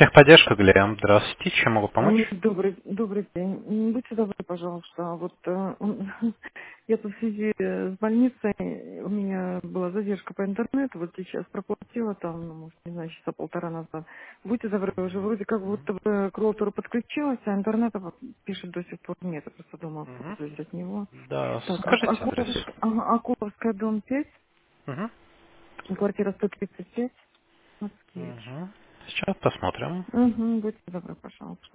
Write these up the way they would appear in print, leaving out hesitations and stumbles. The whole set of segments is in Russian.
Техподдержка, Глеб. Здравствуйте. Чем могу помочь? Добрый день. Будьте добры, пожалуйста. Вот я тут в связи с больницей, у меня была задержка по интернету, вот сейчас проплатила там, ну, может, не знаю, часа полтора назад. Будьте добры, уже вроде как будто бы к роутеру подключилась, а интернета вот пишет до сих пор нет. Я просто дома Мгм. пользуюсь от него. Да, Так, скажите адрес. Акуловская, дом 5, Мгм. квартира 135, Москвич. Мгм. Сейчас посмотрим. Угу, будьте добры, пожалуйста.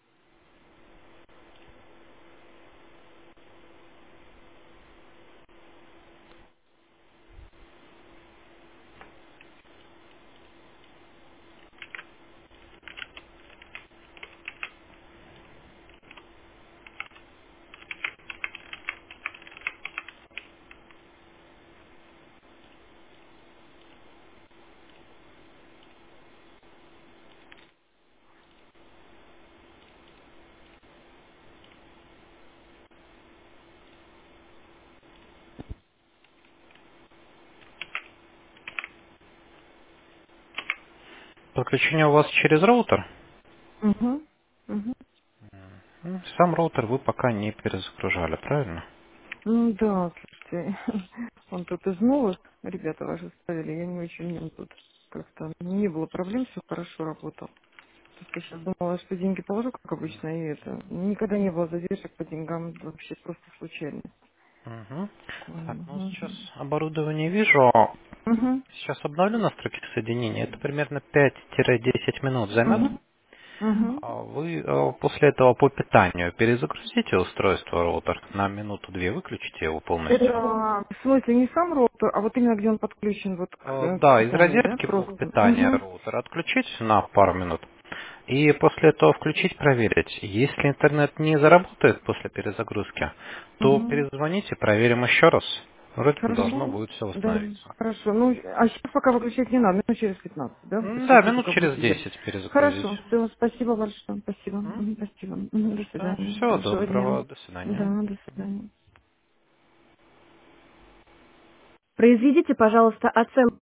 Подключение у вас через роутер? Угу. Угу. Сам роутер вы пока не перезагружали, правильно? Ну да, слушайте, он тут из новых, ребята ваши ставили, я не очень, мне тут как-то не было проблем, все хорошо работал. Просто сейчас думала, что деньги положу, как обычно, и это. Никогда не было задержек по деньгам, вообще просто случайно. Мгм. Такое. Так, ну сейчас Мгм. оборудование вижу. Мгм. Сейчас обновлю настройки соединения. Это примерно 5-10 минут займет. Мгм. Мгм. А вы после этого по питанию перезагрузите устройство роутер на минуту-две, выключите его полностью. Это, в смысле, не сам роутер, а вот именно где он подключен вот к Да, из питанию, да, розетки блок просто? питания Угу. роутер отключить на пару минут. И после этого включить, проверить. Если интернет не заработает после перезагрузки, то Угу. перезвоните, проверим еще раз. Вроде бы должно Хорошо. будет все Да, восстановиться. хорошо. Ну, а сейчас пока выключать не надо, минут через 15, да? Вот Да, сейчас вы минут только через будете делать. 10 перезагрузить. Хорошо, все, спасибо большое. Спасибо. Спасибо. До Да, свидания. всего Хорошего дня. доброго, до свидания. Да, до свидания. Произведите, пожалуйста, оценку.